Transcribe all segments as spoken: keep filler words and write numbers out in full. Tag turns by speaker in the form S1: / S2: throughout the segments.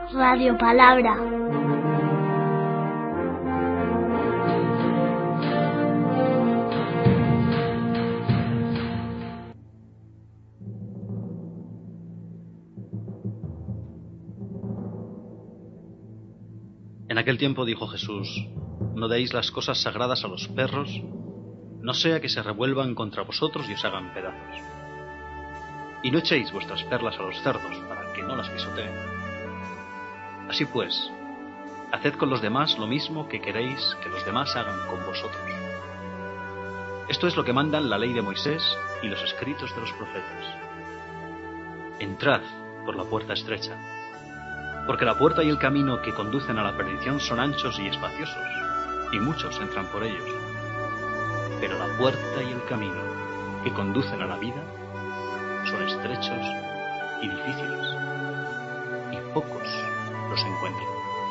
S1: Radio Palabra.
S2: En aquel tiempo dijo Jesús: no deis las cosas sagradas a los perros, no sea que se revuelvan contra vosotros y os hagan pedazos. Y no echéis vuestras perlas a los cerdos, para que no las pisoteen. Así pues, haced con los demás lo mismo que queréis que los demás hagan con vosotros. Esto es lo que mandan la ley de Moisés y los escritos de los profetas. Entrad por la puerta estrecha, porque la puerta y el camino que conducen a la perdición son anchos y espaciosos, y muchos entran por ellos. Pero la puerta y el camino que conducen a la vida son estrechos y difíciles, y pocos los encuentran.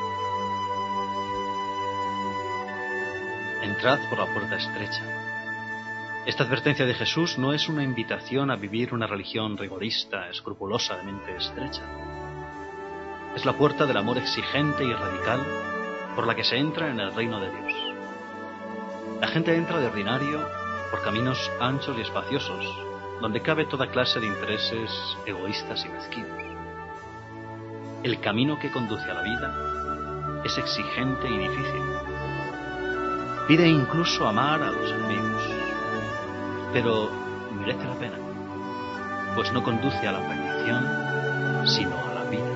S2: Entrad por la puerta estrecha. Esta advertencia de Jesús no es una invitación a vivir una religión rigorista, escrupulosa, de mente estrecha. Es la puerta del amor exigente y radical por la que se entra en el reino de Dios. La gente entra de ordinario por caminos anchos y espaciosos, donde cabe toda clase de intereses egoístas y mezquinos. El camino que conduce a la vida es exigente y difícil. Pide incluso amar a los enemigos, pero merece la pena, pues no conduce a la perdición, sino a la vida.